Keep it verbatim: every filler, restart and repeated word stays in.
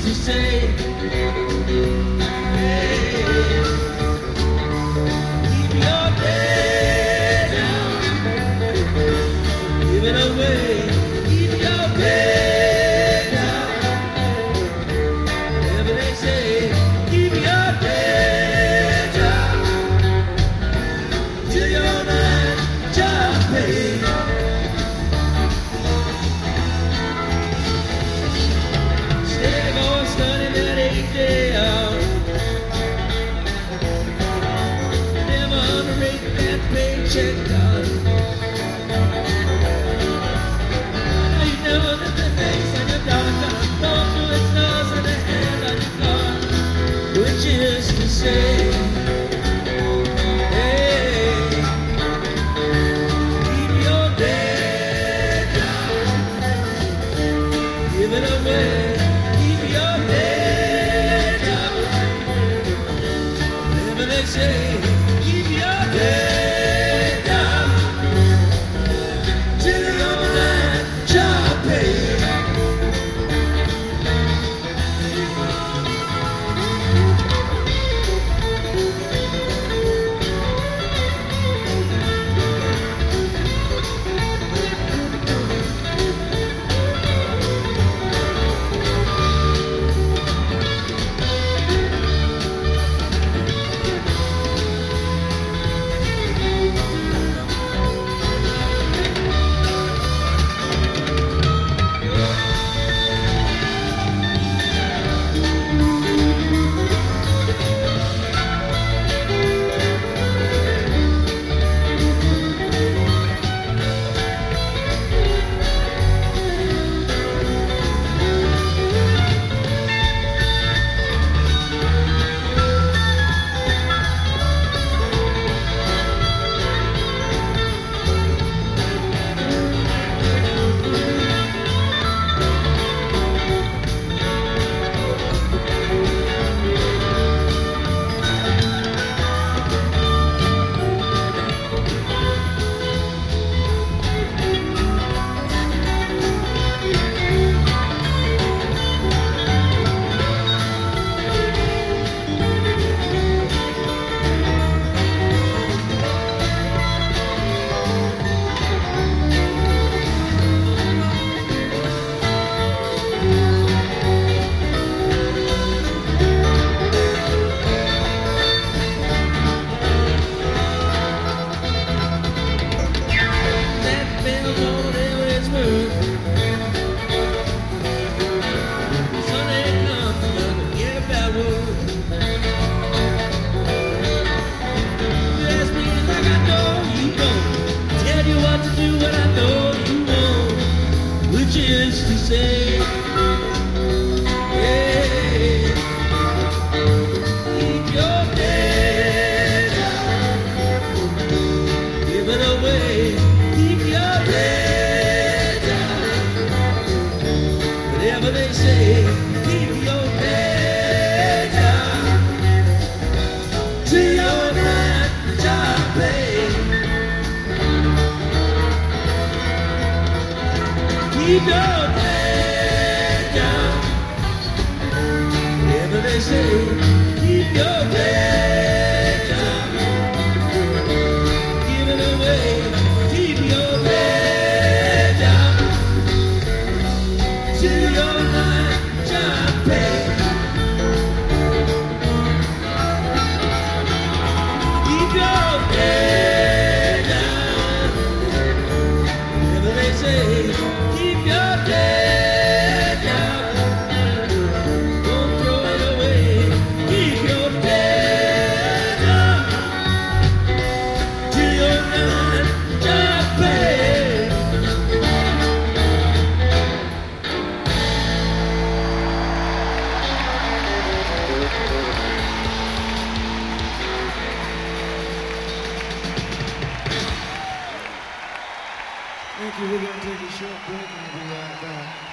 used to say, hey, keep your day down, give it away, keep your day down. Whatever they say, keep your day down till your night job pays. Paycheck down. Now you know that the face on your dollar gonna fall through its nose and the hand on your car, which is to say, hey, keep your day down, give it away, keep your day down, whatever they say, keep your day. Is to say, hey, keep your day down, give it away, keep your day down, whatever they say, keep your day down, till your night job pays. Keep your day down, whatever they say, keep your day down, give it away, keep your day down, till your night job pays. Keep your day down, whatever they say, keep your day down, don't throw it away, keep your day down, till your night job pays. Thank you. We're going to take a short break and we'll be right back.